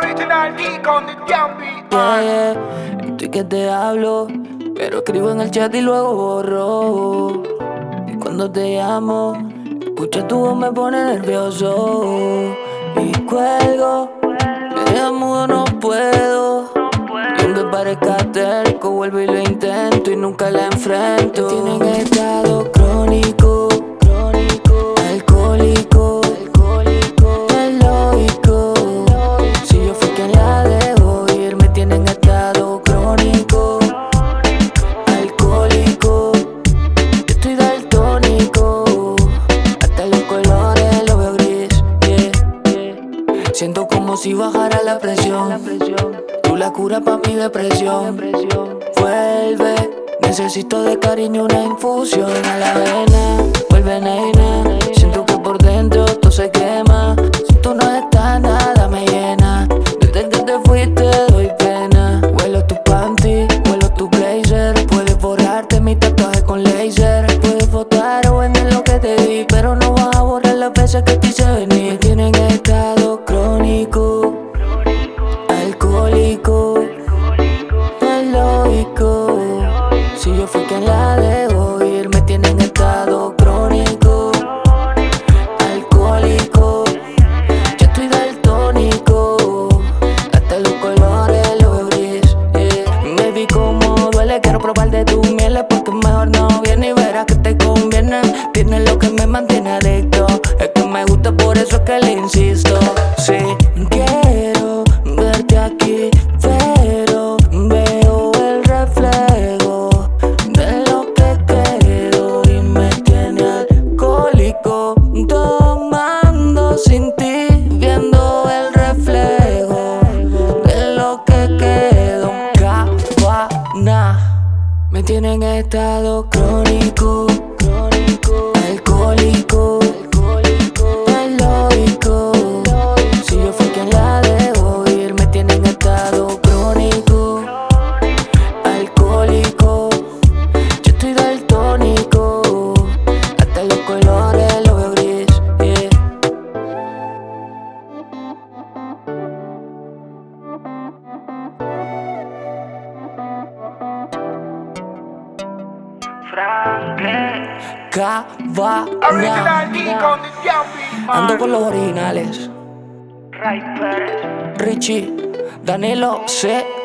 Original D con the Jambi. Yeah, estoy que te hablo, pero escribo en el chat y luego borro. Y cuando te llamo, escucha tu voz, me pone nervioso. Y cuelgo, me deja mudo, no puedo. Y aunque parezca terco, vuelvo y lo intento y nunca la enfrento. Me tienen estado crónico, alcohólico, ilógico. Si yo fui quien la dejó ir, me tienen estado crónico, alcohólico. Yo estoy daltónico, hasta los colores los veo gris, yeah. Siento como si bajara la presión. Tú la cura pa' mi depresión. Vuelve, necesito de cariño una infusión a la vena. Vuelve, nena, siento que por dentro todo se quema. Si tú no estás, nada me llena. Desde que te fuiste doy pena. Huelo tu panty, huelo tu blazer. Puedes borrarte mi tatuaje con laser. Puedes votar o vender lo que te di, pero no vas a borrar las veces que te hice venir. Me tienen estado crónico, alcohólico, ilógico. Si yo fui quien la dejó ir, me tienen estado crónico, alcohólico. Yo estoy daltónico, hasta los colores los veo gris, yeah. Me vi como duele, quiero probar de tus mieles, porque mejor no viene y verás que te conviene. Tienes lo que me mantiene adicto, es que me gusta, por eso es que le insisto. Sí, quiero verte aquí, pero veo el reflejo de lo que quedo y me tiene alcohólico, tomando sin ti, viendo el reflejo de lo que quedo. Cabana, me tienen estado crónico, alcohólico, ilógico. Si yo fui quien la dejó ir, me tienen estado crónico, alcohólico. Yo estoy daltónico, hasta los colores los veo gris, yeah. Original D Cabana, con the Jambi. ando con los originales. Richie, Danilo C.